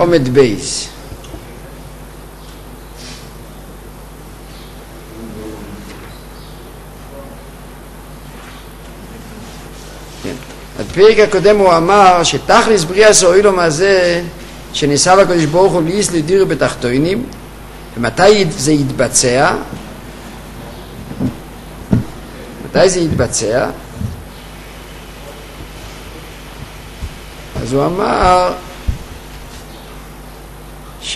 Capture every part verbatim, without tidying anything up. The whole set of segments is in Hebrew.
עומד בייס. בפרק הקודם הוא אמר שתכלס בריאס העולם הזה שניסה לקדוש ברוך הוא ליס לדירו בתחתונים, ומתי זה יתבצע? מתי זה יתבצע? אז הוא אמר ש...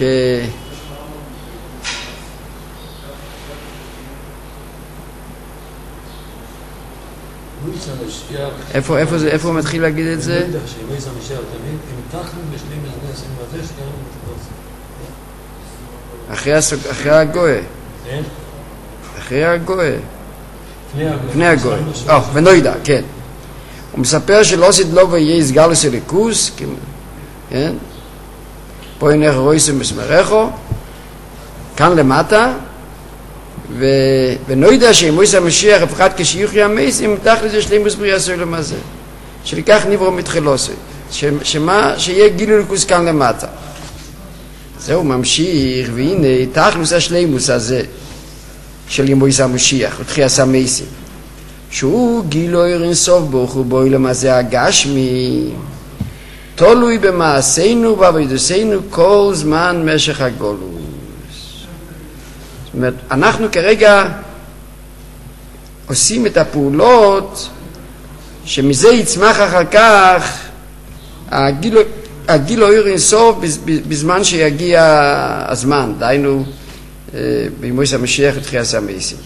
איפה, איפה זה, איפה הוא מתחיל להגיד את זה? אחרי הגוי. אחרי הגוי. לפני הגוי. אה, ונוידע, כן. הוא מספר שלא סדלו ויהיה סגלוס אליקוס, כן? פה הנה רויסם בסמרחו, כאן למטה, ונוידע שמויס המשיח הפחד כשיוחי המייסים, תכלס יש לימוס בריאס העולם הזה, שלקח נברו מתחילוסי, שמה שיהיה גילוי אליקוס כאן למטה. זהו ממשיך, והנה תכלס השלימוס הזה של מויס המשיח, ותחייס המייסים, שהוא גילוי אינסוף ברוך הוא בעולם הזה הגשמי, תלוי במעשינו ובעבודתנו כל זמן משך הגלות. זאת אומרת, אנחנו כרגע עושים את הפעולות שמזה יצמח אחר כך הגילוי, הגילוי אינסוף בזמן שיגיע הזמן, דהיינו בימוס המשיח ותחייס המייסים.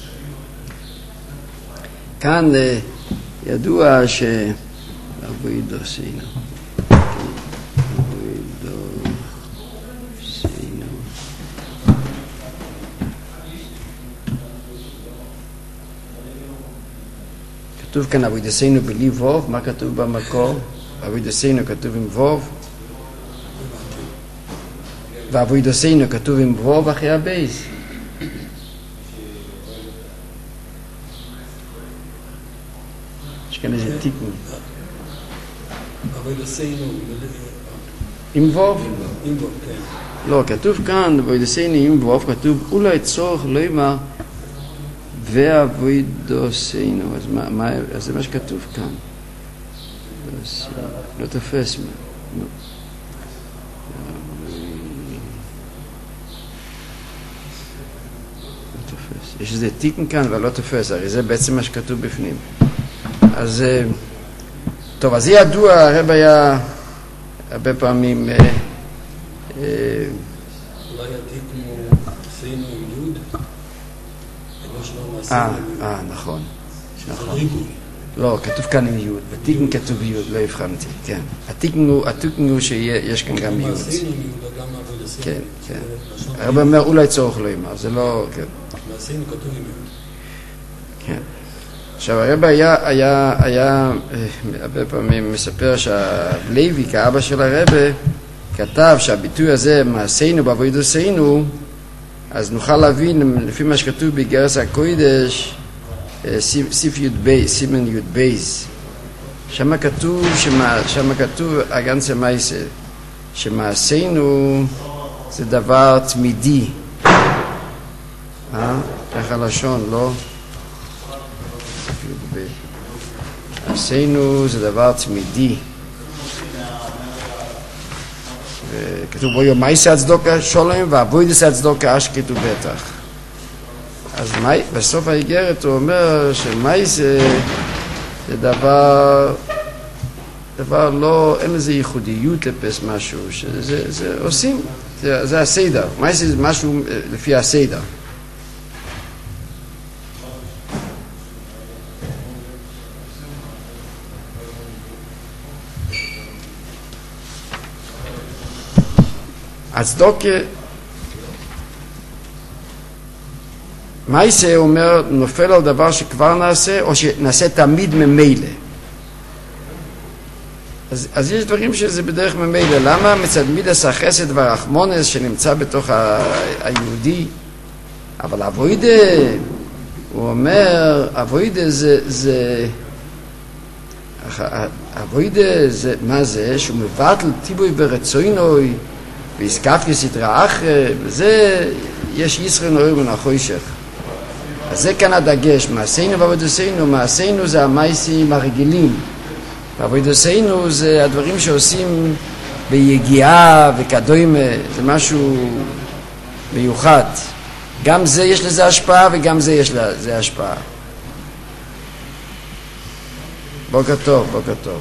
כאן ידוע ש... עבודתנו. כתוב כאן עבודתנו בלי ווב, מה כתוב במקור? עבודתנו כתוב עם ווב, ועבודתנו כתוב עם ווב אחרי הבייס. יש כאן איזה תיקון. עבודתנו עם ווב? עם ווב, כן. לא, כתוב כאן עבודתנו עם ווב, כתוב אולי צורך לא אמר ועבודתנו, אז מה, מה, אז זה מה שכתוב כאן. לא תופס מה. לא. לא תופס. יש איזה תיקון כאן אבל לא תופס, הרי זה בעצם מה שכתוב בפנים. אז טוב, אז זה ידוע, הרב היה הרבה פעמים אה, אה, אולי התיקון הוא עשינו עם יוד? אה, אה, נכון. נכון. לא, כתוב כאן עם יוד. בתיקון כתוב יוד, לא הבחנתי, כן. התיקון הוא, התיקון הוא שיש כאן גם יוד. כן, כן. הרב אומר, אולי צורך לא אמר, זה לא... מעשינו כתוב עם יוד. כן. עכשיו, הרב היה, היה, היה, הרבה פעמים מספר שהלוי, כאבא של הרב, כתב שהביטוי הזה, מעשינו בעבודתנו, אז נוכל להבין לפי מה שכתוב בגרס הקודש, סיף יוד בייס, סימן יוד בייס. שם כתוב, שם כתוב הגנצה מייסה, שמעשינו זה דבר תמידי. אה? ככה לשון, לא? מעשינו זה דבר תמידי. כתוב בו יום מייסה הצדוקה שולם ועבודת הצדוקה אשקט ובטח. אז מי, בסוף האיגרת הוא אומר שמייסה זה דבר דבר לא, אין לזה ייחודיות לפס משהו, שזה זה עושים, זה, זה הסדר. מייסה זה משהו לפי הסדר. הצדוקה, מייסה אומר נופל על דבר שכבר נעשה או שנעשה תמיד ממילא. אז, אז יש דברים שזה בדרך ממילא. למה? מצד מידס החסד והרחמונס שנמצא בתוך ה, היהודי. אבל אבוידה, הוא אומר, אבוידה זה, זה, אבוידה זה, מה זה? שהוא מבטל טיבוי ורצוינוי, והזכפתי סתרא אחרא, וזה יש ישראל נאור מן החושך. אז זה כאן הדגש, מעשינו ועבודתנו, מעשינו זה המעשים הרגילים, ועבודתנו זה הדברים שעושים ביגיעה וכדומה, זה משהו מיוחד. גם זה יש לזה השפעה וגם זה יש לזה השפעה. בוקר טוב, בוקר טוב.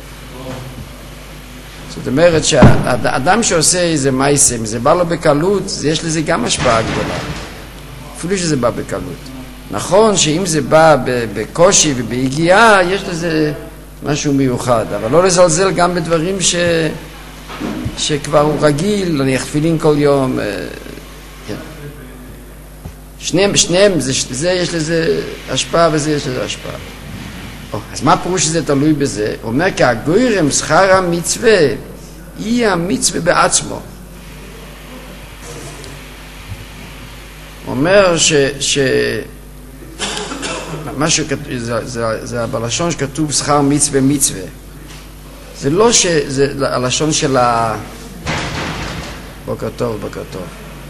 זאת אומרת שהאדם שעושה איזה מעשים, זה בא לו בקלות, יש לזה גם השפעה גדולה. אפילו שזה בא בקלות. נכון שאם זה בא בקושי וביגיעה, יש לזה משהו מיוחד, אבל לא לזלזל גם בדברים ש... שכבר הוא רגיל, להניח תפילין כל יום. כן. שניהם, שניהם, זה, זה יש לזה השפעה וזה יש לזה השפעה. או, אז מה פירוש שזה תלוי בזה? הוא אומר, כי הגוירם שכר המצווה, היא המצווה בעצמו. הוא אומר ש... ש... מה שכתוב, זה, זה, זה בלשון שכתוב שכר מצווה מצווה. זה לא ש... זה הלשון של ה... בוקר טוב, בוקר טוב.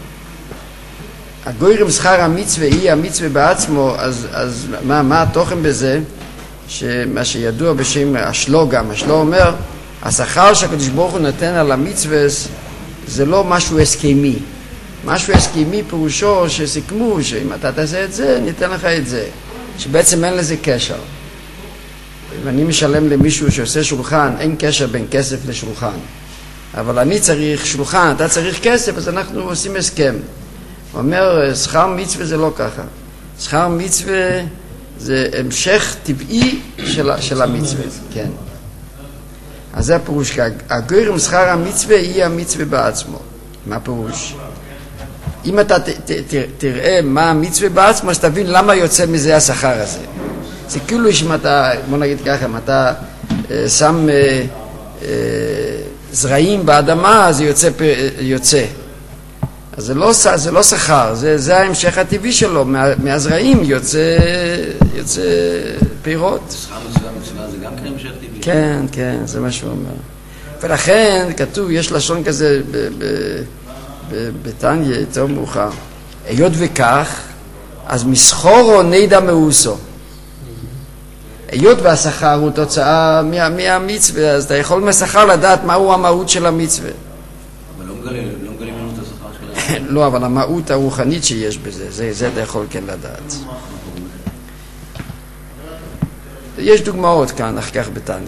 הגוירם שכר המצווה היא המצווה בעצמו, אז, אז מה, מה התוכן בזה? שמה שידוע בשם השלו גם, השלו אומר, השכר שהקדוש ברוך הוא נותן על המצווה זה לא משהו הסכמי. משהו הסכמי פירושו שסיכמו שאם אתה תעשה את זה, ניתן לך את זה. שבעצם אין לזה קשר. אם אני משלם למישהו שעושה שולחן, אין קשר בין כסף לשולחן. אבל אני צריך שולחן, אתה צריך כסף, אז אנחנו עושים הסכם. הוא אומר, שכר מצווה זה לא ככה. שכר מצווה זה המשך טבעי של, של המצווה. כן. אז זה הפירוש. הגוירם שכר המצווה היא המצווה בעצמו. מה הפירוש? אם אתה ת, ת, ת, תראה מה המצווה בעצמו, אז תבין למה יוצא מזה השכר הזה. זה כאילו שאם אתה, בוא נגיד ככה, אם אתה אה, שם אה, אה, זרעים באדמה, זה יוצא, יוצא. אז זה לא, זה לא שכר, זה, זה ההמשך הטבעי שלו. מה, מהזרעים יוצא, יוצא פירות. שכר מצווה מצווה זה גם כן המשך טבעי? כן, כן, זה מה שהוא אומר. ולכן כתוב, יש לשון כזה ב... ב בתניא, יותר מאוחר. היות וכך, אז מסחורו נדע מאוסו. היות והשכר הוא תוצאה מה, מהמצווה, אז אתה יכול מהשכר לדעת מהו המהות של המצווה. אבל לא מגלים, לא מגלים לנו את השכר שלהם. לא, אבל המהות הרוחנית שיש בזה, זה, זה אתה יכול כן לדעת. יש דוגמאות כאן, אחר כך בתניא.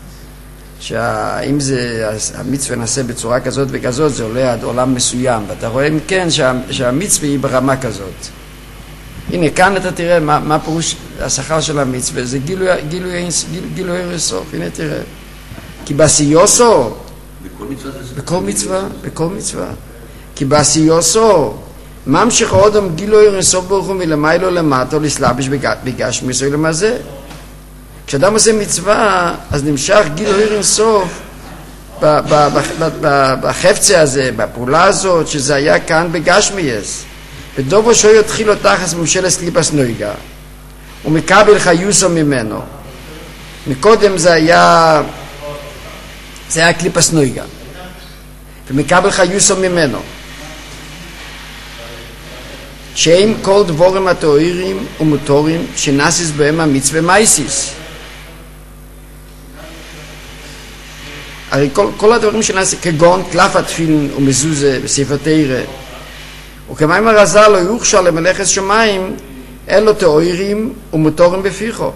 שאם זה, המצווה נעשה בצורה כזאת וכזאת, זה עולה עד עולם מסוים, ואתה רואה אם כן שה, שהמצווה היא ברמה כזאת. הנה, כאן אתה תראה מה, מה פירוש השכר של המצווה, זה גילוי, גילוי, גילוי, גילוי אינסוף, הנה תראה. כי בעשיוסו, בכל מצווה זה... בכל מצווה, בכל מצווה. כי בעשיוסו, ממשיך אודם גילוי אינסוף ברוך הוא מלמיילו למטו, לסלבש בגשמי ישראל למזה. כשאדם עושה מצווה, אז נמשך גילוי אינסוף בחפצה הזה, בפעולה הזאת, שזה היה כאן בגשמייס. ודובו שוי התחיל אותך אז ממשלת קליפס נויגה, ומקבל חיוסו ממנו. מקודם זה היה, זה היה קליפס נויגה, ומקבל חיוסו ממנו. שהם כל דבורים התאוירים ומותורים שנסיס בהם המצווה מייסיס. הרי כל, כל הדברים שנעשה, כגון קלף התפילין ומזוזה בספר תורה, וכמים הרז"ל לא יוכשר למלאכת שמיים, אלו תאוירים ומותורים בפיחו.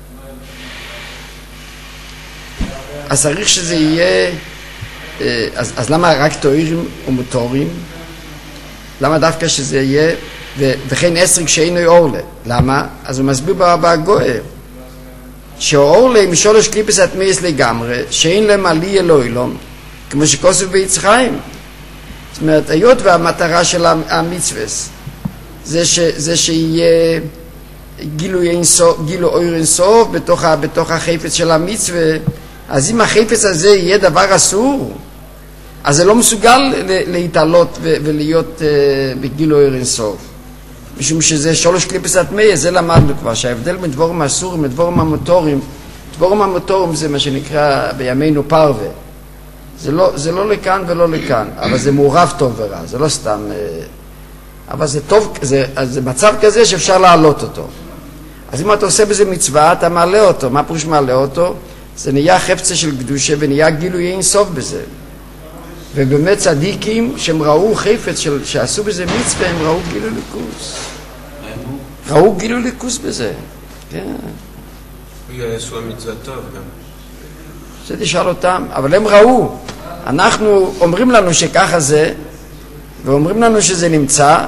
אז צריך שזה יהיה, אז, אז למה רק תאוירים ומותורים? למה דווקא שזה יהיה, ו, וכן עשרים שאינו אורלה? למה? אז הוא מסביר בגואה, שאורלה משולש קליפס התמייס לגמרי, שאין להם עלי אלוהילום, כמו שכוסף ביצחיים. זאת אומרת, היות והמטרה של המצווה, זה, ש, זה שיהיה גילוי אינסוף, גילוי אור אינסוף בתוך, בתוך החפץ של המצווה, אז אם החפץ הזה יהיה דבר אסור, אז זה לא מסוגל להתעלות ולהיות בגילוי אור אינסוף. משום שזה שלוש קליפס התמייס, זה למדנו כבר, שההבדל בין דבורים האסורים לדבורים המוטורים, דבורים המוטורים זה מה שנקרא בימינו פרווה. זה לא, זה לא לכאן ולא לכאן, אבל זה מעורב טוב ורע, זה לא סתם, אבל זה טוב, זה, זה מצב כזה שאפשר להעלות אותו. אז אם אתה עושה בזה מצווה, אתה מעלה אותו. מה פירוש מעלה אותו? זה נהיה חפצה של קדושה ונהיה גילוי אין סוף בזה. ובאמת צדיקים שהם ראו חפץ של, שעשו בזה מצווה, הם ראו גילוי ליכוס. ראו גילוי ליכוס בזה. כן. יעשו המצווה טוב גם. זה תשאל אותם, אבל הם ראו. אנחנו אומרים לנו שככה זה, ואומרים לנו שזה נמצא,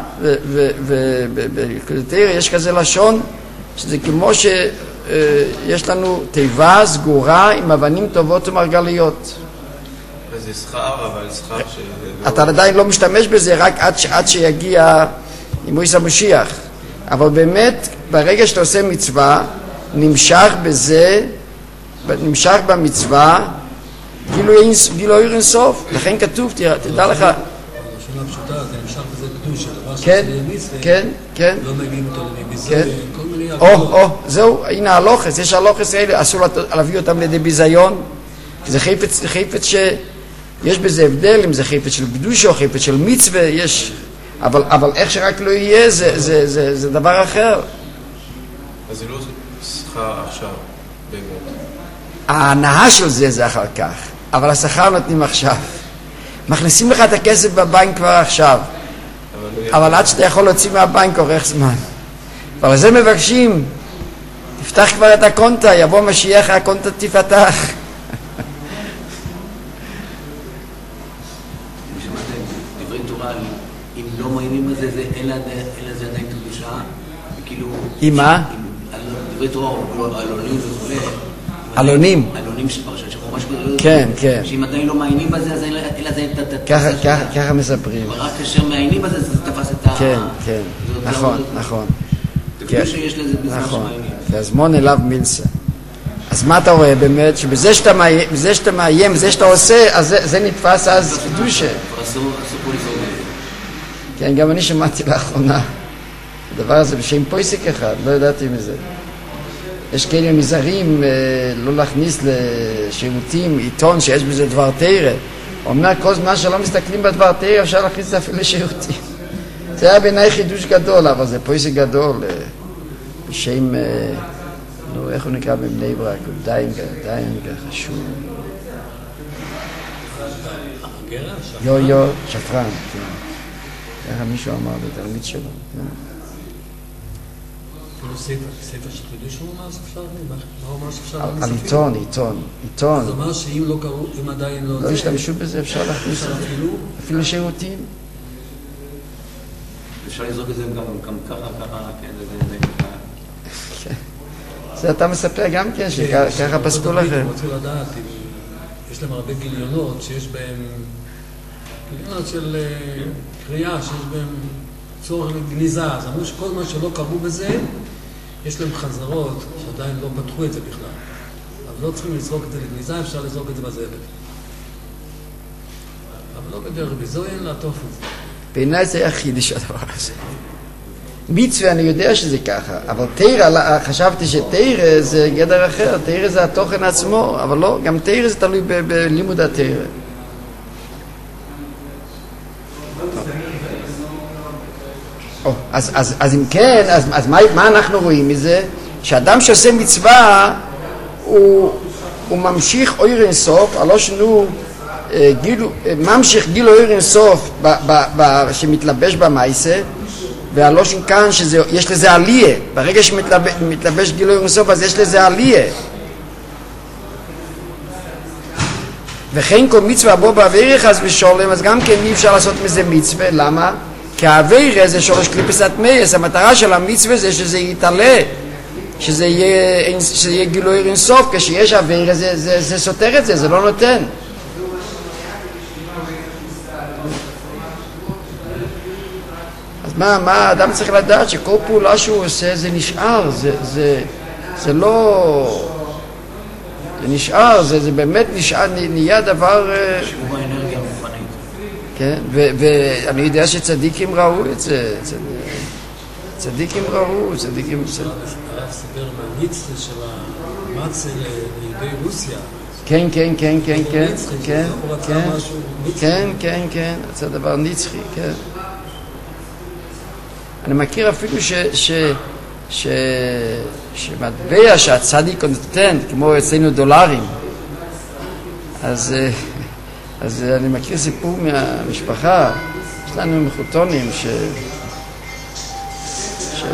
ובתראה יש כזה לשון, שזה כמו שיש לנו תיבה סגורה עם אבנים טובות ומרגליות. זה שכר, אבל שכר ש... אתה עדיין לא משתמש בזה רק עד, עד שיגיע מויס המשיח. אבל באמת, ברגע שאתה עושה מצווה, נמשך בזה, נמשך במצווה, גילוי אין סוף. לכן כתוב, תדע לך... השאלה פשוטה, זה נמשך בזה קדושה, דבר כן, כן, כן. לא מגיעים אותו לביזיון, כל מיני... או, או, זהו, הנה הלוחס, יש הלוחס האלה, אסור להביא אותם לידי ביזיון, כי זה חפץ, חפץ שיש בזה הבדל, אם זה חפץ של קדושה או חפץ של מצווה, יש, אבל, אבל איך שרק לא יהיה, זה, זה, זה, זה דבר אחר. אז זה לא שכר עכשיו, באמת. ההנאה של זה זה אחר כך, אבל השכר נותנים עכשיו. מכניסים לך את הכסף בבנק כבר עכשיו, אבל עד שאתה יכול להוציא מהבנק אורך זמן. אבל זה מבקשים, תפתח כבר את הקונטה, יבוא משיח, הקונטה תפתח. דברי תורה, אם לא מאמינים בזה, אין לזה עדיין קדושה, וכאילו... עם מה? דברי תורה, אלונים וכו'. אלונים? אלונים שפרשת שחור, משהו כזה. כן, כן. שאם עדיין לא מאמינים בזה, אז אין לזה את... ככה מספרים. אבל רק כאשר מאמינים בזה, זה תפס את ה... כן, כן, נכון, נכון. תקדוש שיש לזה בזמן שמאמינים. והזמון אליו מילסה. אז מה אתה רואה באמת? שבזה שאתה מאיים, בזה שאתה עושה, אז זה נתפס אז קדושה. אסור פה לזרוק. כן, גם אני שמעתי לאחרונה. הדבר הזה בשם פויסיק אחד, לא ידעתי מזה. יש כאלה מזרים לא להכניס לשירותים, עיתון שיש בזה דבר תירה. הוא אומר, כל זמן שלא מסתכלים בדבר תירה, אפשר להכניס את זה אפילו לשירותים. זה היה בעיניי חידוש גדול, אבל זה פויסיק גדול. בשם, נו, איך הוא נקרא בבני ברק? דיינגר, דיינגר, חשוב. יו, יו, שפרן, כן. ככה מישהו אמר בתלמיד שלו, כן. ספר של חידוש הוא אמר שאפשר, מה אומר שאפשר? על עיתון, עיתון, עיתון. זאת אומרת שאם לא קראו, אם עדיין לא... לא השתמשו בזה, אפשר להכניס את זה. אפילו לשירותים. אפשר לזרוק את זה גם ככה, ככה, כן, זה... זה אתה מספר גם כן, שככה פסקו לכם. אני רוצה לדעת, יש להם הרבה גיליונות שיש בהם, גיליונות של קריאה, שיש בהם צורך לגניזה, אז אמרו שכל מה שלא קראו בזה, יש להם חזרות שעדיין לא פתחו את זה בכלל. אבל לא צריכים לזרוק את זה לגניזה, אפשר לזרוק את זה בזבל. אבל לא בדרך ביזוין לעטוף את זה. בעיניי זה היה חידוש הדבר הזה. מצווה אני יודע שזה ככה, אבל תירה, חשבתי שתירה זה גדר אחר, תירה זה התוכן עצמו, אבל לא, גם תירה זה תלוי ב- בלימוד התירה. אז, אז, אז אם כן, אז, אז מה, מה אנחנו רואים מזה? שאדם שעושה מצווה, הוא, הוא ממשיך אור אין סוף, הלא שנו, גילו, ממשיך גילו אור אין סוף ב, ב, ב, שמתלבש במייסה, והלושן כאן שיש לזה עלייה. ברגע שמתלבש גילו אור אין סוף, אז יש לזה עלייה. וכן כל מצווה בו בעבירה חס ושלום, אז גם כן אי אפשר לעשות מזה מצווה. למה? כי העבירה זה שורש קליפס אטמייס, המטרה של המצווה זה שזה יתעלה, שזה יהיה, שזה יהיה גילוי אין סוף. כשיש עבירה זה, זה, זה סותר את זה, זה לא נותן. אז מה, מה האדם צריך לדעת? שכל פעולה שהוא עושה זה נשאר, זה, זה, זה לא... זה נשאר, זה, זה באמת נשאר, נהיה דבר... שיעור האנרגיה המופנית. כן, ו, ואני יודע שצדיקים ראו את זה, צד... צדיקים ראו, צדיקים... הרב סיפר מהמצווה של המצה ליהודי רוסיה, כן, כן, כן, כן, כן, נצחי, כן, הוא רצה כן, משהו נצחי. כן, כן, כן, זה דבר נצחי, כן. אני מכיר אפילו ש... ש... ש... שמטבע שהצדיק נותן, כמו אצלנו דולרים, אז, אז אני מכיר סיפור מהמשפחה, יש לנו מחותונים ש... ש...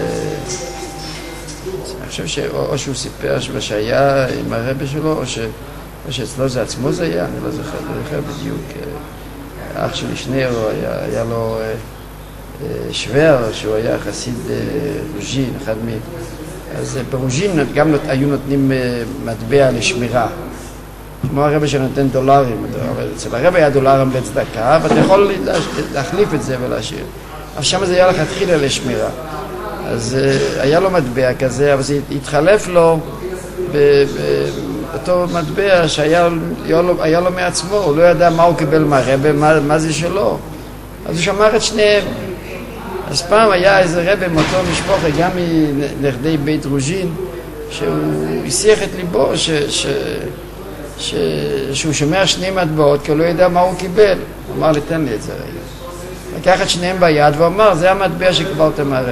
אני חושב שאו שהוא סיפר שהיה עם הרבי שלו, או, ש... או שאצלו זה עצמו זה היה, אני לא זוכר, לא זוכר בדיוק. אח שלי שניאור, היה, היה לו שוור, שהוא היה חסיד רוז'ין, אחד מ... אז ברוז'ין גם היו נותנים מטבע לשמירה. כמו הרבי שנותן דולרים, אבל אצל הרבי היה דולרים בצדקה, ואתה יכול להחליף את זה ולהשאיר. אבל שם זה היה לכתחילה לשמירה. אז היה לו מטבע כזה, אבל זה התחלף לו באותו מטבע שהיה לו, היה לו מעצמו, הוא לא ידע מה הוא קיבל מהרבי, מה, מה זה שלו. אז הוא שמר את שניהם. אז פעם היה איזה רבי מאותו משפחה, גם מנכדי בית רוז'ין, שהוא הסיח את ליבו ש, ש, ש, שהוא שומע שני מטבעות, כי הוא לא ידע מה הוא קיבל. הוא אמר לי, תן לי את זה רגע. לקח את שניהם ביד והוא אמר, זה המטבע שקיבלת מהרבי.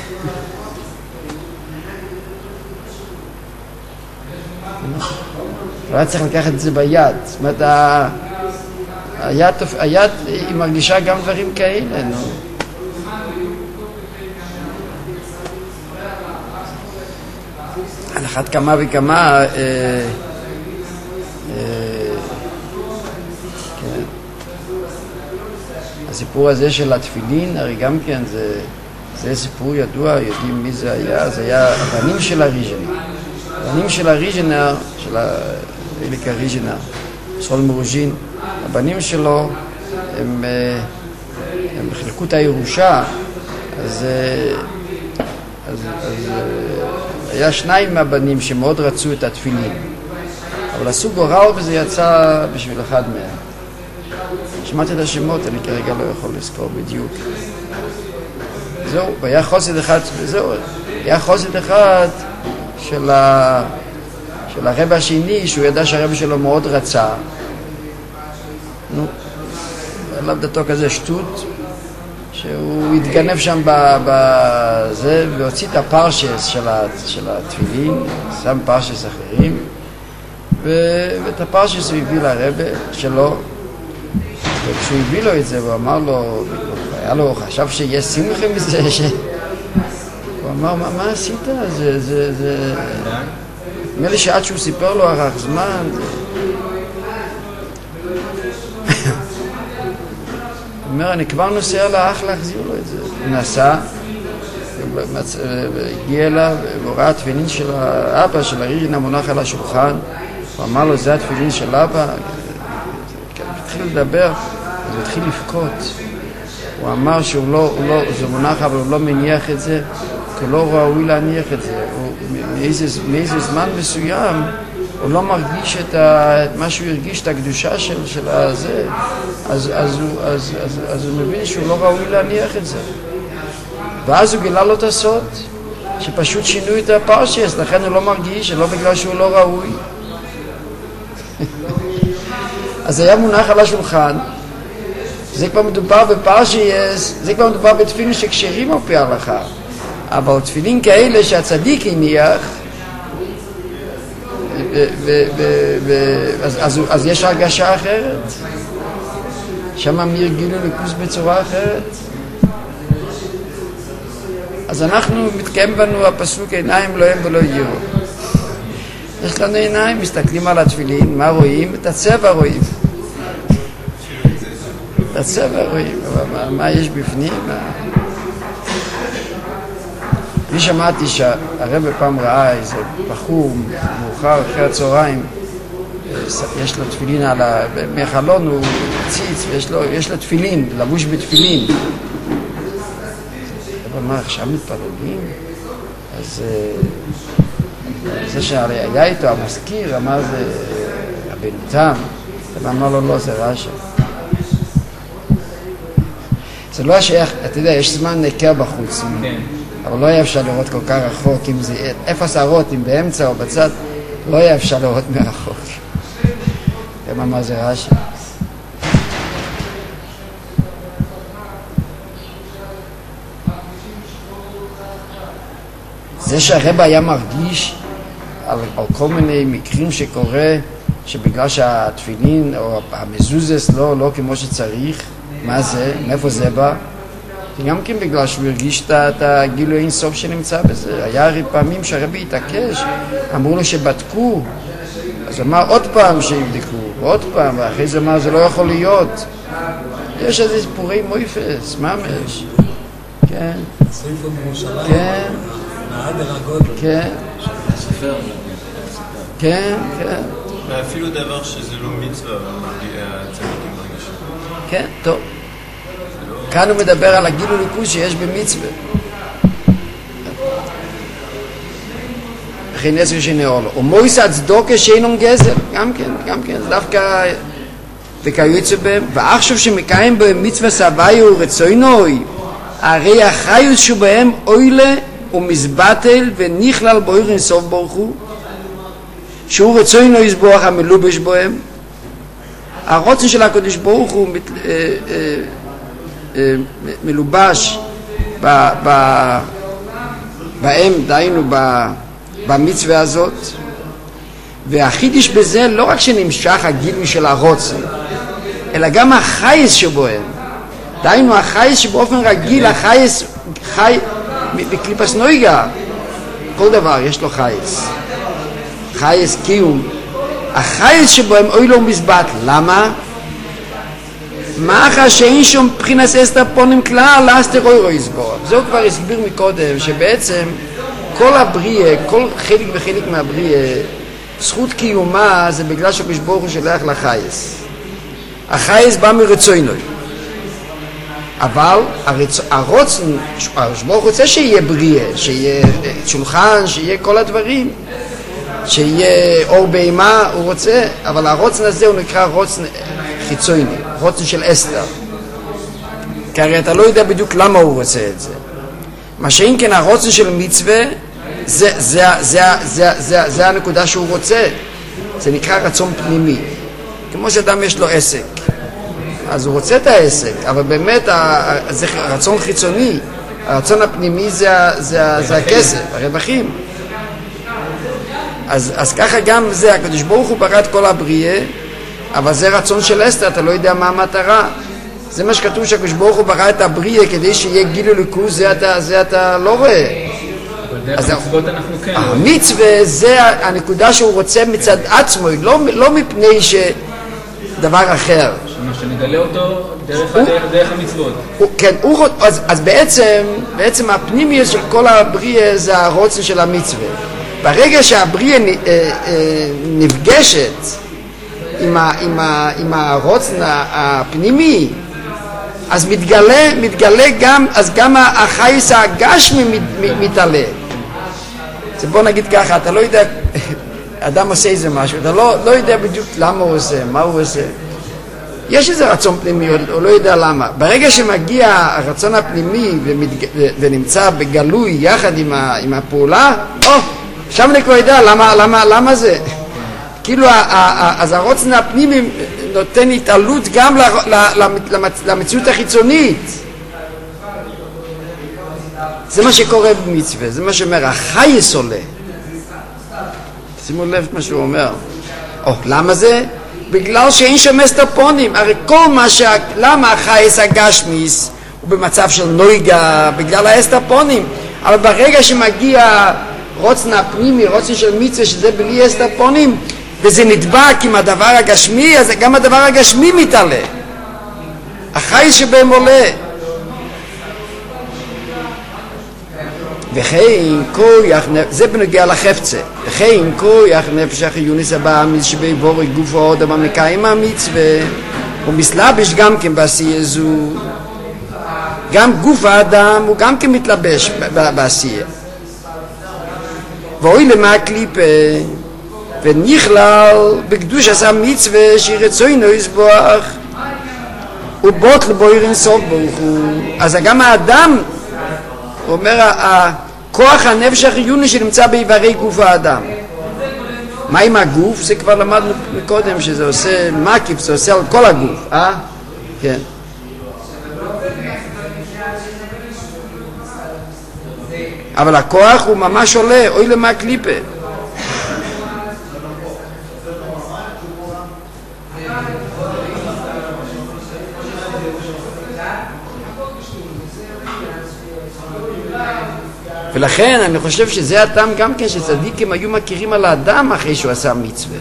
הוא היה צריך לקחת את זה ביד. זאת אומרת, היד, היד היא מרגישה גם דברים כאלה, נו. על אחת כמה וכמה, אה, אה, כן. הסיפור הזה של התפילין, הרי גם כן זה, זה סיפור ידוע, יודעים מי זה היה, זה היה הבנים של הריז'נר. הבנים של הריז'נר, של האליק הריז'נר, סול מרוז'ין, הבנים שלו הם, הם בחלקות הירושה, אז, אז, אז היה שניים מהבנים שמאוד רצו את התפילין, אבל עשו גורל וזה יצא בשביל אחד מהם. שמעתי את השמות, אני כרגע לא יכול לזכור בדיוק. זהו, והיה חוסד אחד, זהו, היה חוסד אחד של, ה, של הרבי השני, שהוא ידע שהרבי שלו מאוד רצה. נו, עליו דתו כזה שטות, שהוא התגנב שם בזה, והוציא את הפרשס של, של התפילין, שם פרשס אחרים, ואת הפרשס הוא הביא לרבי שלו, וכשהוא הביא לו את זה, הוא אמר לו, היה לו, חשב שיש שמחה מזה, ש... הוא אמר, מה, מה עשית? זה, זה, זה... נראה לי שעד שהוא סיפר לו ארך זמן, זה... הוא אומר, אני כבר נוסע לאח להחזיר לו את זה. הוא נסע, הגיע אליו, והוא ראה התפילין של האבא, של הריז'נר מונח על השולחן, הוא אמר לו, זה התפילין של אבא, התחיל לדבר, אז הוא התחיל לבכות. הוא אמר שהוא לא, הוא לא, זה מונח, אבל הוא לא מניח את זה, כי הוא לא ראוי להניח את זה. הוא, מאיזה, מאיזה זמן מסוים, הוא לא מרגיש את, ה, את מה שהוא הרגיש, את הקדושה של, של הזה, אז, אז, הוא, אז, אז, אז הוא מבין שהוא לא ראוי להניח את זה. ואז הוא גילה לו את הסוד, שפשוט שינו את הפרשס, לכן הוא לא מרגיש, שלא בגלל שהוא לא ראוי. אז היה מונח על השולחן, זה כבר מדובר בפרשס, זה כבר מדובר בתפילין שכשרים על פי ההלכה, אבל תפילין כאלה שהצדיק הניח, אז יש הרגשה אחרת, שם הרגילו לקוס בצורה אחרת. אז אנחנו, מתקיים בנו הפסוק, עיניים לא הם ולא יראו. יש לנו עיניים, מסתכלים על התפילין, מה רואים? את הצבע רואים. את הצבע רואים, מה, מה יש בפנים? מה... אני שמעתי שהרבי פעם ראה איזה בחור מאוחר אחרי הצהריים, יש לו תפילין על ה... מהחלון הוא ציץ, ויש לו, יש לו תפילין, לבוש בתפילין. אבל מה, עכשיו מתפללים? אז זה שהרי היה איתו המזכיר, אמר זה רבנו תם, ואמר לו לא, זה רש"י. זה לא השייך, אתה יודע, יש זמן נקר בחוץ, אבל לא היה אפשר לראות כל כך רחוק, אם זה איפה שערות, אם באמצע או בצד, לא היה אפשר לראות מרחוק. כמה מה זה רש"י? זה שהרבא היה מרגיש על, על כל מיני מקרים שקורה שבגלל שהתפילין או המזוזס לא, לא כמו שצריך, מה זה? מאיפה זה בא? גם כן בגלל שהוא הרגיש את הגילוי אינסוף שנמצא בזה. היה הרי פעמים שהרבי התעקש, אמרו לו שבדקו, אז אמר עוד פעם שיבדקו, ועוד פעם, ואחרי זה אמר זה לא יכול להיות. יש איזה סיפורי מויפס, ממש. כן. ספר בירושלים. כן. נעד אל הגודל. כן. כן, כן. ואפילו דבר שזה לא מצווה, הצדיקים מרגישים. כן, טוב. כאן הוא מדבר על הגילוי ליכוז שיש במצווה. וכי נזר שנאור לו. ומויס הצדוקה שאינון גזל, גם כן, גם כן, זה דווקא וכיוצא בהם. ועכשיו שמקיים בהם מצווה סביו ורצוינוי, הרי החיוס שבהם אוילה ומזבטל ונכלל באויר אינסוף ברוך הוא, שהוא רצוינוי יסבוח המלובש בהם. הרוצן של הקדוש ברוך הוא מת, אה, אה, אה, מלובש ב, ב, בהם, דיינו ב, במצווה הזאת. והחידש בזה לא רק שנמשך הגילוי של הרוצן, אלא גם החייס שבוהם. דיינו החייס שבאופן רגיל, החייס חי בקליפס נויגה, כל דבר יש לו חייס, חייס קיום. החייס שבוהם אוי לו מזבט. למה? מה אחר שאין שום מבחינת אסתר פונים כלל לאסתר אוי רוי סבור. זהו כבר הסביר מקודם שבעצם כל הבריאה, כל חלק וחלק מהבריאה, זכות קיומה זה בגלל שהקדוש ברוך הוא שולח לחייס. החייס בא מרצונוי, אבל הרצ... הרוצן, הקדוש ברוך הוא רוצה שיהיה בריאה, שיהיה שולחן, שיהיה כל הדברים, שיהיה אור בהמה, הוא רוצה, אבל הרוצן הזה הוא נקרא רוצן חיצוני, רוצן של אסתר. כי הרי אתה לא יודע בדיוק למה הוא רוצה את זה. מה שאין כן הרוצן של מצווה, זה, זה, זה, זה, זה, זה הנקודה שהוא רוצה. זה נקרא רצון פנימי. כמו שאדם יש לו עסק, אז הוא רוצה את העסק, אבל באמת זה רצון חיצוני. הרצון הפנימי זה, זה, זה הכסף, הרווחים. אז, אז ככה גם זה, הקדוש ברוך הוא ברא את כל הבריאה, אבל זה רצון של אסתר, אתה לא יודע מה המטרה. זה מה שכתוב שהקדוש ברוך הוא ברא את הבריאה כדי שיהיה גילוי ליכוז, זה אתה, זה אתה לא רואה. אבל דרך המצוות אנחנו כן. המצווה זה הנקודה שהוא רוצה מצד עצמו, לא, לא מפני שדבר אחר. שמה שנגלה אותו דרך, הוא, דרך, דרך המצוות. הוא, כן, הוא, אז, אז בעצם, בעצם הפנימיות של כל הבריאה זה הרוצן של המצווה. ברגע שהבריאה נפגשת עם, ה, עם, ה, עם הרוצן הפנימי, אז מתגלה, מתגלה גם, אז גם החייס הגשמי מת, מתעלה. זה בוא נגיד ככה, אתה לא יודע, אדם עושה איזה משהו, אתה לא, לא יודע בדיוק למה הוא עושה, מה הוא עושה. יש איזה רצון פנימי, הוא לא יודע למה. ברגע שמגיע הרצון הפנימי ומתג... ונמצא בגלוי יחד עם, ה... עם הפעולה, או, עכשיו אני כבר יודע למה, למה, למה זה. כאילו, אז הרוצן הפנימי נותן התעלות גם למציאות החיצונית. זה מה שקורה במצווה, זה מה שאומר, החייס עולה. שימו לב מה שהוא אומר. או, למה זה? בגלל שאין שם אסתפונים. הרי כל מה ש... למה החייס הגשמיס הוא במצב של נויגה? בגלל האסתפונים. אבל ברגע שמגיע רוצן הפנימי, רוצן של מצווה, שזה בלי אסתפונים, וזה נדבק עם הדבר הגשמי, אז גם הדבר הגשמי מתעלה. החייס שבהם עולה. וכן כויח, זה בנוגע לחפצה, וכן כויח נפש החיוניס הבא משבי בורק גופו עוד אבל מקיים המצווה, הוא מסלבש גם כן בעשייה זו, גם גוף האדם הוא גם כן מתלבש בעשייה. ואוי למה הקליפה, ונכלל בקדוש עשה מצווה שירצוינו יסבוח, ובוט לבויר אינסוף ברוך הוא. אז גם האדם, הוא אומר, כוח הנפש החיוני שנמצא באיברי גוף האדם. מה עם הגוף? זה כבר למדנו קודם, שזה עושה מקיף, זה עושה על כל הגוף, אה? כן. אבל הכוח הוא ממש עולה, אוי למה קליפה. ולכן אני חושב שזה הטעם גם כן שצדיקים היו מכירים על האדם אחרי שהוא עשה מצווה.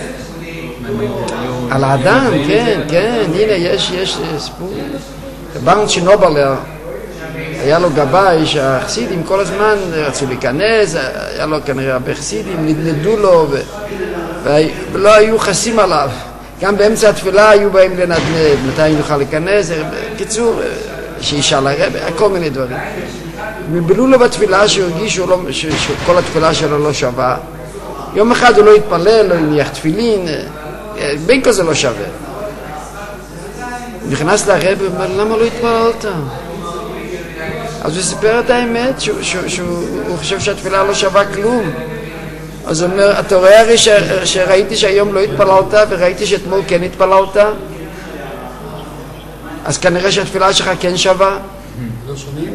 על האדם, כן, כן, הנה יש, יש סיפור. ברנט שנובלר, היה לו גבאי שהחסידים כל הזמן רצו להיכנס, היה לו כנראה הרבה חסידים, נדנדו לו ולא היו חסים עליו. גם באמצע התפילה היו באים לנדנד, מתי יוכל להיכנס, קיצור, שישאל הרב, כל מיני דברים. מבלו לו בתפילה שהרגישו לא, ש, שכל התפילה שלו לא שווה. יום אחד הוא לא התפלל, לא הניח תפילין, בין כזה לא שווה. נכנס לרב ואומר, למה לא התפללת? אז הוא סיפר את האמת, שהוא, שהוא, שהוא חושב שהתפילה לא שווה כלום. אז הוא אומר, אתה רואה הרי ש, שראיתי שהיום לא התפללת וראיתי שאתמול כן התפללת? אז כנראה שהתפילה שלך כן שווה. לא שומעים?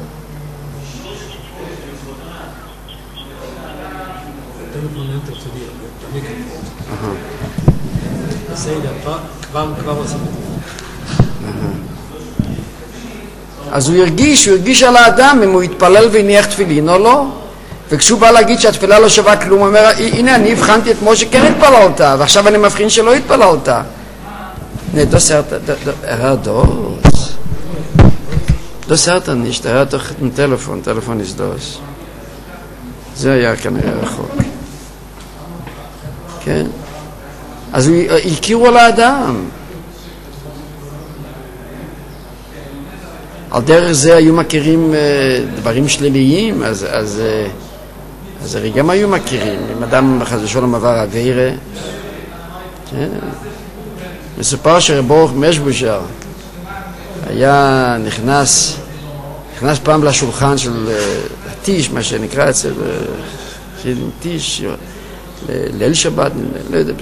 אז הוא הרגיש, הוא הרגיש על האדם אם הוא יתפלל והניח תפילין או לא. וכשהוא בא להגיד שהתפילה לא שווה כלום, הוא אומר, הנה אני הבחנתי את משה כן התפללת ועכשיו אני מבחין שלא התפללת. Ne, das er er dos. Das er dann nicht, er hat doch ein Telefon, Telefon ist das. זה היה כנראה רחוק. כן? אז הכירו על האדם. על דרך זה היו מכירים דברים שליליים, אז, אז, אז הרי גם היו מכירים. אם אדם חס ושלום עבר עבירה, כן? מסופר שרבו משבושר היה נכנס, נכנס פעם לשולחן של טיש, מה שנקרא אצל טיש, ליל שבת, לא יודע.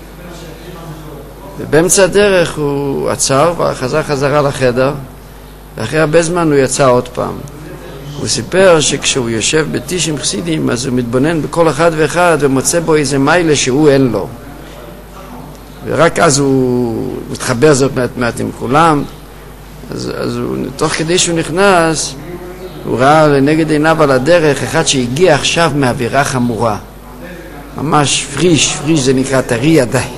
ובאמצע הדרך הוא עצר וחזר חזרה לחדר, ואחרי הרבה זמן הוא יצא עוד פעם. הוא סיפר שכשהוא יושב בטיש עם חסידים, אז הוא מתבונן בכל אחד ואחד ומוצא בו איזה מיילה שהוא אין לו. ורק אז הוא מתחבר זאת מעט מעט עם כולם. אז, אז הוא, תוך כדי שהוא נכנס, הוא ראה לנגד עיניו על הדרך אחד שהגיע עכשיו מאווירה חמורה. ממש פריש, פריש זה נקרא טרי עדיין.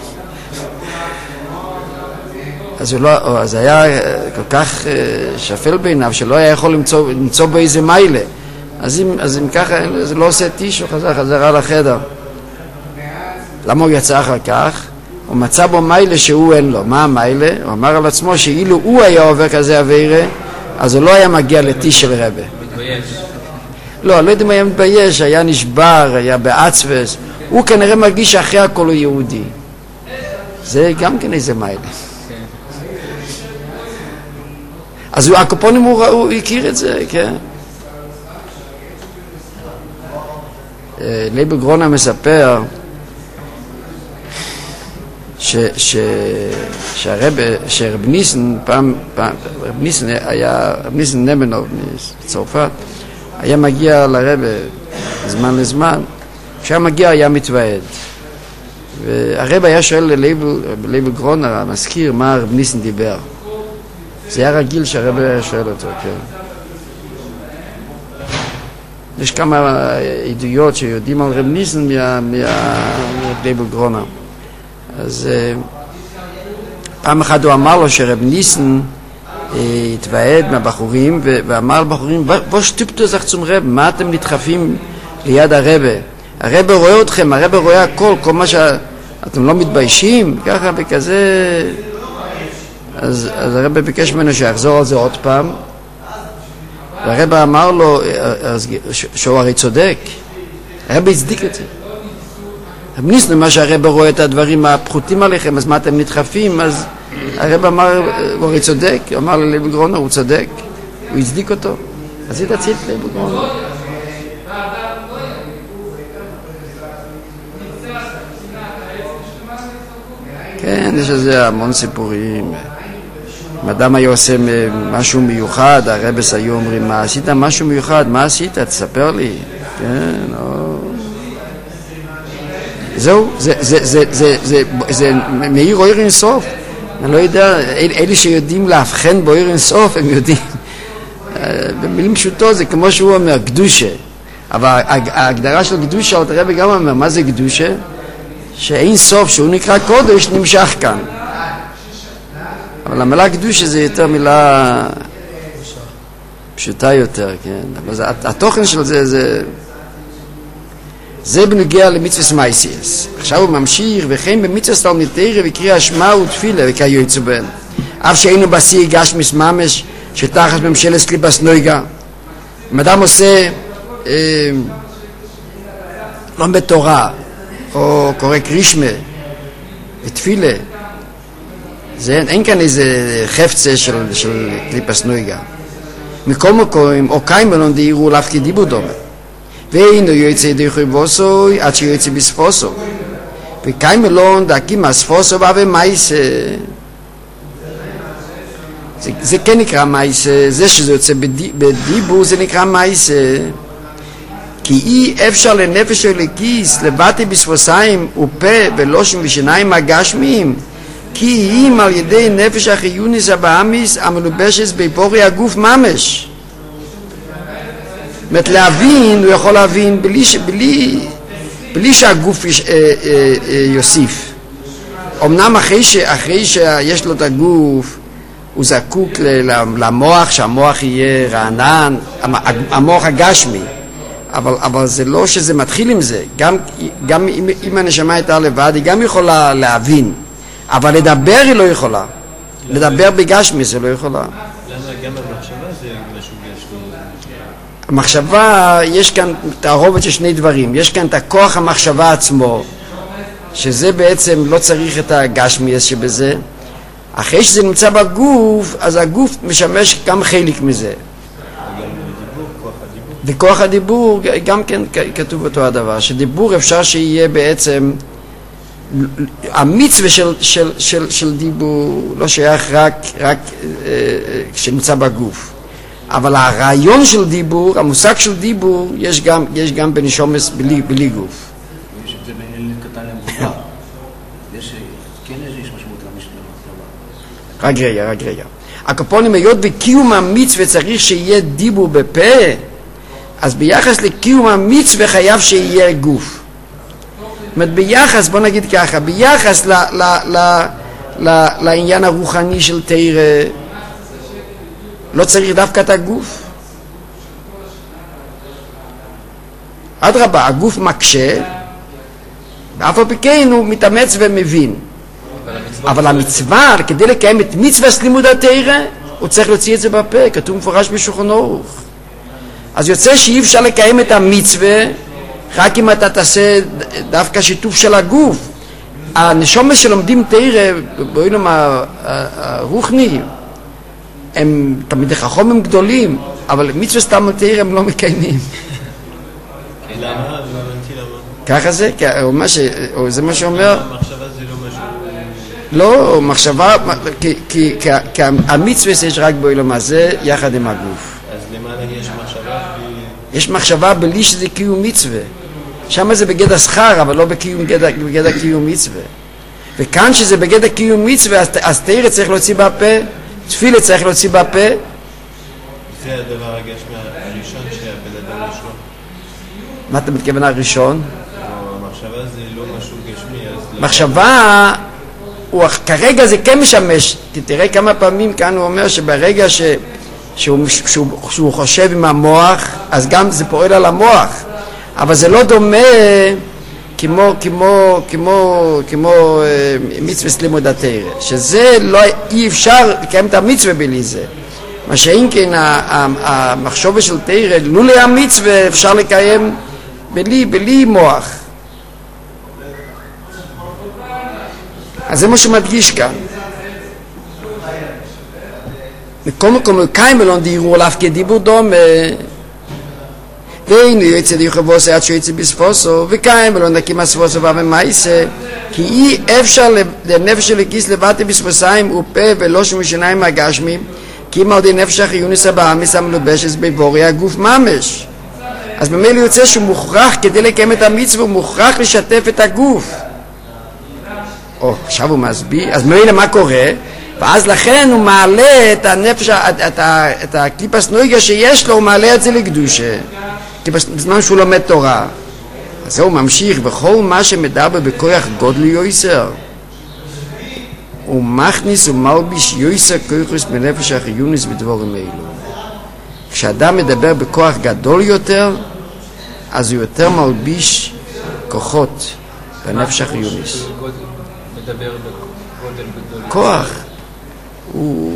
אז הוא לא, אז היה כל כך שפל בעיניו שלא היה יכול למצוא, למצוא בו איזה מיילה. אז אם, אז אם ככה, זה לא עושה טיש, הוא חזר חזרה לחדר. למה הוא יצא אחר כך? הוא מצא בו מיילה שהוא אין לו. מה המיילה? הוא אמר על עצמו שאילו הוא היה עובר כזה עבירה, אז הוא לא היה מגיע לטיש של רבה. מתבייש. לא, לא יודע אם היה מתבייש, היה נשבר, היה בעצבס. הוא כנראה מרגיש שאחרי הכל הוא יהודי. זה גם כן איזה מיילה. אז הוא, הקופונים הוא, הוא הכיר את זה, כן? לייב גרונה מספר ש, ש, שהרב, שרב ניסן, פעם, פעם, רב ניסן היה, רב ניסן נמנוב מצרפת, היה מגיע לרב זמן לזמן, כשהיה מגיע היה מתוועד. והרב היה שואל ללייב גרונה, המזכיר, מה רב ניסן דיבר. זה היה רגיל שהרב היה שואל אותו, כן. יש כמה עדויות שיודעים על רב ניסן מהלייב גרונה. אז פעם אחת הוא אמר לו שרב ניסן התוועד מהבחורים ואמר לבחורים, בוא שטיפטו זך צום רב, מה אתם נדחפים ליד הרב? הרב רואה אתכם, הרב רואה הכל, כל מה שאתם לא מתביישים, ככה וכזה. אז, אז הרב ביקש ממנו שיחזור על זה עוד פעם, והרב אמר לו שהוא הרי צודק. הרב הצדיק את זה. רב ניסן, מה שהרב רואה את הדברים הפחותים עליכם, אז מה אתם נדחפים? אז הרב אמר, הוא הרי צודק, הוא אמר ללייב גרונה, הוא צודק, הוא הצדיק אותו. אז היא תציל את לייב גרונה. כן, יש לזה המון סיפורים. אם אדם היה עושה משהו מיוחד, הרבס היו אומרים, מה עשית משהו מיוחד? מה עשית? תספר לי. כן, או... זהו, זה, זה, זה, זה, זה, זה מאיר אור אינסוף. אני לא יודע, אלה שיודעים להבחן באור אינסוף, הם יודעים. במילים פשוטות זה כמו שהוא אומר, קדושה. אבל ההגדרה של קדושה, עוד הרב גם אומר, מה זה קדושה? שאין סוף, שהוא נקרא קודש, נמשך כאן. אבל המילה קדושה זה יותר מילה פשוטה יותר, כן. אבל זה, התוכן של זה, זה, זה בנוגע למצווה מייסיאס. עכשיו הוא ממשיך, וכן במצווה תלמוד תורה וקריאה שמע ותפילה וכיוצא בהן. אף שהיינו בשיא גשמיס ממש, שתחת ממשלת קליפת נויגה. אם אדם עושה אה, לומד תורה, או קורא קרישמה, ותפילה, זה, אין כאן איזה חפצה של, של קליפת נויגה. מכל מקום, או קיים ולא דהירו להפקי דיבור דומה. ואינו יוצא ידי חויבוסוי עד שיוצא בספוסו. וקיים ולא דהקים הספוסו ואבי מייסה. זה, זה כן נקרא מייסה, זה שזה יוצא בדי, בדיבור זה נקרא מייסה. כי אי אפשר לנפש או לכיס לבטא בספוסיים ופה ולושם ושיניים הגשמיים, כי אם על ידי נפש החיוניס הבאמיס המלובשת ביפורי הגוף ממש. זאת אומרת, להבין, הוא יכול להבין בלי, בלי, בלי שהגוף יש, אה, אה, אה, יוסיף. אמנם אחרי, ש, אחרי שיש לו את הגוף, הוא זקוק למוח, שהמוח יהיה רענן, המוח הגשמי. אבל, אבל זה לא שזה מתחיל עם זה. גם, גם אם, אם הנשמה הייתה לבד, היא גם יכולה להבין. אבל לדבר היא לא יכולה. לדבר בגשמי זה לא יכולה. למה גם המחשבה זה משהו גשמי? המחשבה, יש כאן תערובת של שני דברים. יש כאן את הכוח המחשבה עצמו, שזה בעצם לא צריך את הגשמי שבזה. אחרי שזה נמצא בגוף, אז הגוף משמש גם חלק מזה. וכוח הדיבור, גם כן כתוב אותו הדבר, שדיבור אפשר שיהיה בעצם, המצווה של, של, של, של דיבור לא שייך רק, רק כשנמצא בגוף. אבל הרעיון של דיבור, המושג של דיבור, יש גם, יש גם בנשומס בלי, בלי גוף. יש את זה בעניין קטן למבוגר. יש, כן יש משמעות למשמעות. רק רגע, רק רגע. הקופונים, היות בקיום המצווה צריך שיהיה דיבור בפה, אז ביחס לקיום המצווה חייב שיהיה גוף. זאת אומרת, ביחס, בוא נגיד ככה, ביחס ל, ל, ל, ל, לעניין הרוחני של תורה, לא צריך דווקא את הגוף. אדרבה, הגוף מקשה, ואף על פי כן הוא מתאמץ ומבין. אבל המצווה, כדי לקיים את מצווה לימוד התורה, הוא צריך להוציא את זה בפה, כתוב מפורש בשולחן ערוך. אז יוצא שאי אפשר לקיים את המצווה רק אם אתה תעשה דווקא שיתוף של הגוף. הנשומות שלומדים תורה בעולם הרוחני, הם תמיד חכמים הם גדולים, אבל מצווה סתם תורה הם לא מקיימים. למה? ככה זה? זה מה שאומר? המחשבה זה לא משהו... לא, מחשבה, כי המצווה יש רק בעולם הזה יחד עם הגוף. אז למעלה יש מחשבה? יש מחשבה בלי שזה קיום מצווה. שם זה בגדר שכר, אבל לא בגדר קיום מצווה. וכאן שזה בגדר קיום מצווה, אז תורה צריך להוציא בפה, תפילה צריך להוציא בפה. זה הדבר הגשמי הראשון שהבן אדם יש לו. מה אתה מתכוון הראשון? המחשבה זה לא משהו גשמי. מחשבה, הוא, כרגע זה כן משמש. תראה כמה פעמים כאן הוא אומר שברגע ש... שהוא, שהוא, שהוא חושב עם המוח, אז גם זה פועל על המוח. אבל זה לא דומה כמו, כמו, כמו, כמו מצווה לימוד התורה. שזה לא, אי אפשר לקיים את המצווה בלי זה. מה שאין כן, המחשבה של תורה, לולא המצווה אפשר לקיים בלי, בלי מוח. אז זה מה שמדגיש כאן. מכל מקום קיים ולא דהירו עליו כדיבור דומה, ואינו יוצא די חבוסה עד שיוצא בספוסו, וקיים ולא נקים הספוסו ואבי מייסה, כי אי אפשר לנפש הלקיס לבטה בשפסיים ופה ולא שמשיניים הגשמים, כי אם על די נפש החיונס הבאמיס המלובשת בבורי הגוף ממש. אז במילא יוצא שהוא מוכרח, כדי לקיים את המצווה, הוא מוכרח לשתף את הגוף. או, עכשיו הוא מסביר, אז במילא מה קורה? ואז לכן הוא מעלה את הנפש, את, את, את הקליפס נויגה שיש לו, הוא מעלה את זה לקדושה. כי בזמן שהוא לומד תורה. אז הוא ממשיך, וכל מה שמדבר בכוח גודל יויסר, הוא מכניס ומלביש יויסר כוחוס בנפש החיונס בדבורים אלו. כשאדם מדבר בכוח גדול יותר, אז הוא יותר מלביש כוחות בנפש החיונס. מדבר בגודל גדול. כוח. הוא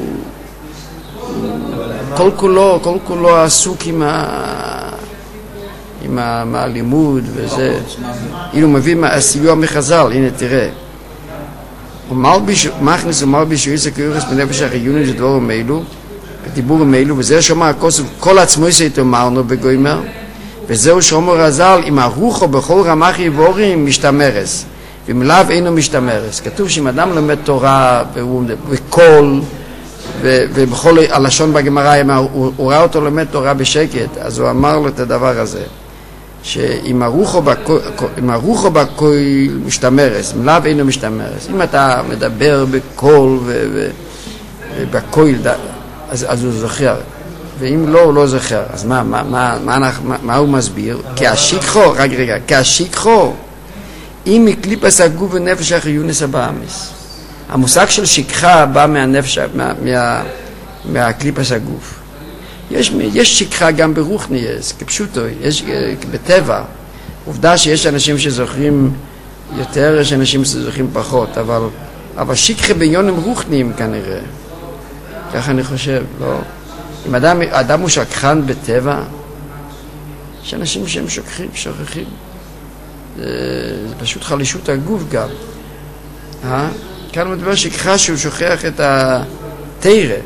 כל כולו, כל כולו עסוק עם ה... עם הלימוד וזה. אילו מביא סיוע מחז"ל, הנה תראה. הוא מלביש, מכניס ומלביש יויסר כוחוס בנפש החיונס בדבורים אלו. בדיבורים אלו, וזה שאומר הכוסף, כל עצמו יתאמרנו בגוימר, וזהו שאומר רז"ל, אם הרוחו בכל רמ"ח איבורים משתמרס, ומלאו אינו משתמרס. כתוב שאם אדם לומד תורה, בקול, ובכל הלשון בגמרא, הוא, הוא ראה אותו לומד תורה בשקט, אז הוא אמר לו את הדבר הזה, שאם הרוחו בקול משתמרס, מלאו אינו משתמרס. אם אתה מדבר בקול ובקול, אז, אז הוא זוכר, ואם לא, הוא לא זוכר. אז מה, מה, מה, מה, מה, מה הוא מסביר? כי השיקחו, רק רגע, כי השיקחו, אם מקליפס הגוף ונפש החיונס הבאמיס. המושג של שיקחה בא מהנפש, מה, מה, מהקליפס הגוף. יש, יש שיקחה גם ברוחניאס, כפשוטו, יש בטבע. עובדה שיש אנשים שזוכרים יותר, יש אנשים שזוכרים פחות, אבל, אבל שיקחה ביונים רוחניים כנראה. ככה אני חושב, לא. אם אדם, אדם הוא שכחן בטבע, יש אנשים שהם שוכחים, שוכחים. זה, זה פשוט חלישות הגוף גם. אה? כאן מדבר שכחה שהוא שוכח את התירה.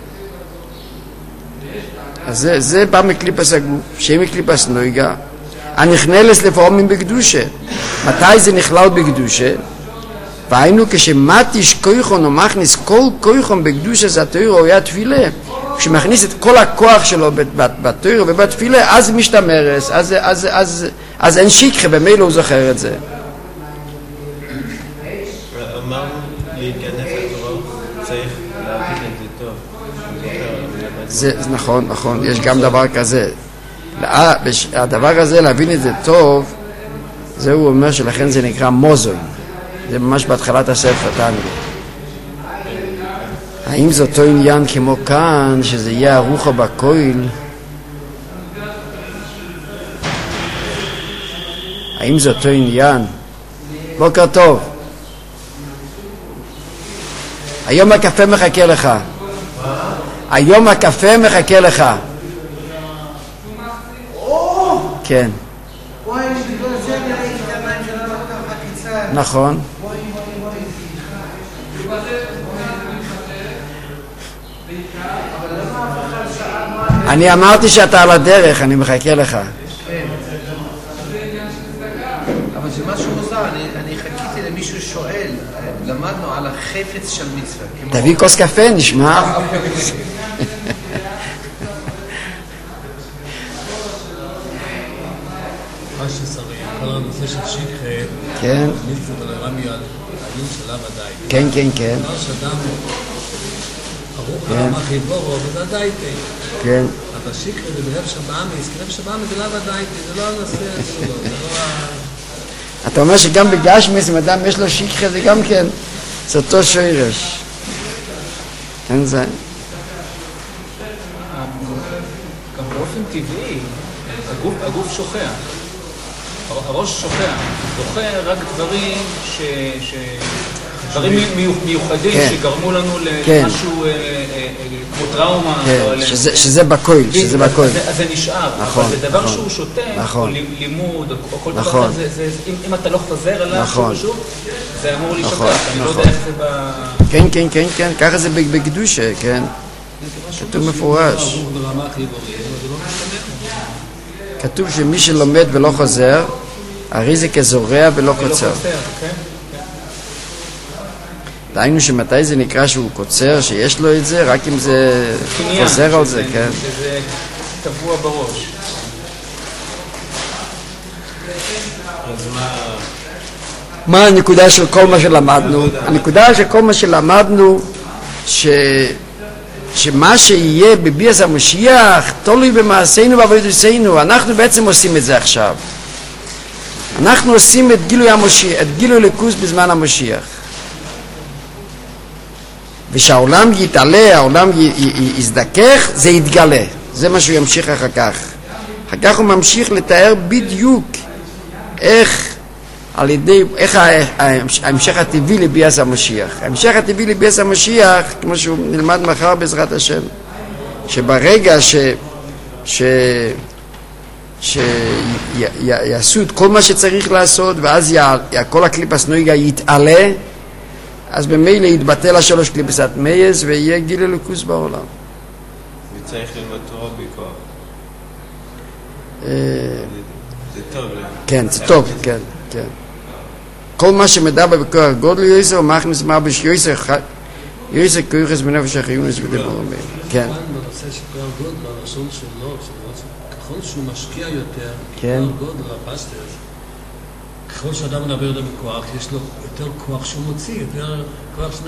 אז זה, זה בא מקליפס הגוף, שיהיה מקליפס נויגה. הנכנלס לפעמים בקדושה. מתי זה נכלל בקדושה? והיינו כשמתיש כויכון או מכניס כל כויכון בקדושה זה התוירה או היה תפילה, כשמכניס את כל הכוח שלו בתוירה ובתפילה, אז משתמרס, אז, אז, אז, אז אין שיקחה, במילא הוא זוכר את זה. אמרנו להתכנס לתורה, צריך להבין את זה טוב. זה נכון, נכון, יש גם דבר כזה. הדבר הזה, להבין את זה טוב, זה הוא אומר שלכן זה נקרא מוזוי. זה ממש בהתחלת הספר, תענגו. האם זה אותו עניין כמו כאן, שזה יהיה הרוחו בקויל? האם זה אותו עניין? בוקר טוב. היום הקפה מחכה לך. היום הקפה מחכה לך. כן. נכון. אני אמרתי שאתה על הדרך, אני מחכה לך. אבל זה משהו מוזר, אני חיכיתי למישהו שואל, למדנו על החפץ של מצווה. תביא כוס קפה, נשמע. מה שצריך, כל הנושא של שיקחה, כן. מישהו ולרמי על העיון שלה ודאי. כן, כן, כן. דבר שאדם, הרוח הרמה חיבורו, וזה עדיין כן. כן. אבל שיקחה ובנפש הבאמיס, כי נפש הבאמיס זה לא ודאי, זה לא הנושא, זה לא, זה לא ה... אתה אומר שגם בגשמיס, אם אדם יש לו שיקחה, זה גם כן, זה אותו שורש. כן, זה... גם באופן טבעי, הגוף, הגוף שוכח. הראש שוכח. זוכר רק דברים ש... ש... דברים מיוחדים כן. שגרמו לנו כן. למשהו אה, אה, כמו טראומה. כן, או שזה, שזה בקויל, שזה אז, בקויל. אז, אז זה נשאר. נכון, אבל זה דבר נכון. שהוא שוטף, נכון. או לימוד, או כל נכון. דבר כזה, זה, זה, אם, אם אתה לא חוזר עליו נכון. שוב ושוב, זה אמור להישכח. נכון, אני לא נכון. יודע איך זה ב... כן, כן, כן, כן, ככה זה בקדושה, כן. כתוב מפורש. כתוב שמי שלומד ולא חוזר, הרי זה כזורע ולא קוצר. דהיינו שמתי זה נקרא שהוא קוצר, שיש לו את זה, רק אם זה קניין, חוזר על זה, שזה- כן. שזה טבוע בראש. אז מה... מה הנקודה של כל מה שלמדנו? הנקודה של כל מה שלמדנו, ש... שמה שיהיה בביאת המשיח תלוי במעשינו ובעבודתנו. אנחנו בעצם עושים את זה עכשיו. אנחנו עושים את גילוי המשיח, את גילוי הליכוז בזמן המשיח. ושהעולם יתעלה, העולם י- י- יזדכך, זה יתגלה. זה מה שהוא ימשיך אחר כך. אחר כך הוא ממשיך לתאר בדיוק איך על ידי, איך ההמשך הטבעי לביאת המשיח. ההמשך הטבעי לביאת המשיח, כמו שהוא נלמד מחר בעזרת השם, שברגע ש... ש... שיעשו את כל מה שצריך לעשות, ואז י... כל הקליפס נויגה יתעלה, אז במילא יתבטל השלוש קליפסת מייס, ויהיה גיל אלוקוס בעולם. וצריך ללמוד תורה בכוח. אה, זה טוב. כן, זה טוב, כן, כן. כל מה שמדבר בכוח גודל יויסר, הוא מכניס מה בש יויסר, יויסר כויחס בנפש החיונס ודיבור רבים. כן. כאן בנושא של כוח גודל, הרצון שלו, ככל שהוא משקיע יותר, כן. כוח גודל, הפסטרס, ככל שאדם מדבר יותר בכוח, יש לו יותר כוח שהוא מוציא, יותר כוח